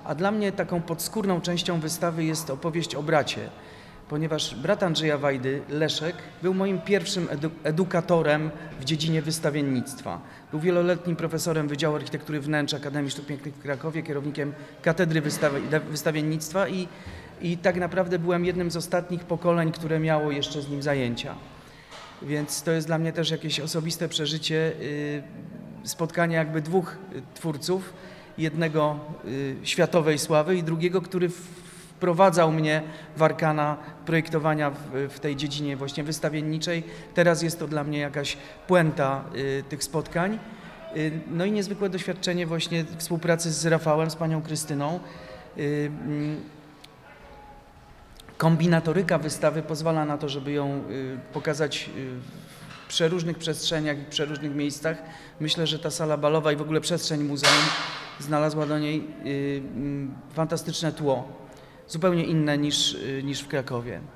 A dla mnie taką podskórną częścią wystawy jest opowieść o bracie, ponieważ brat Andrzeja Wajdy, Leszek, był moim pierwszym edukatorem w dziedzinie wystawiennictwa. Był wieloletnim profesorem Wydziału Architektury Wnętrz Akademii Sztuk Pięknych w Krakowie, kierownikiem Katedry Wystawiennictwa i tak naprawdę byłem jednym z ostatnich pokoleń, które miało jeszcze z nim zajęcia. Więc to jest dla mnie też jakieś osobiste przeżycie, spotkania jakby dwóch twórców, jednego światowej sławy i drugiego, który wprowadzał mnie w arkana projektowania w tej dziedzinie właśnie wystawienniczej. Teraz jest to dla mnie jakaś puenta tych spotkań. No i niezwykłe doświadczenie właśnie współpracy z Rafałem, z panią Krystyną. Kombinatoryka wystawy pozwala na to, żeby ją pokazać w przeróżnych przestrzeniach i w przeróżnych miejscach. Myślę, że ta sala balowa i w ogóle przestrzeń muzeum znalazła do niej fantastyczne tło, zupełnie inne niż w Krakowie.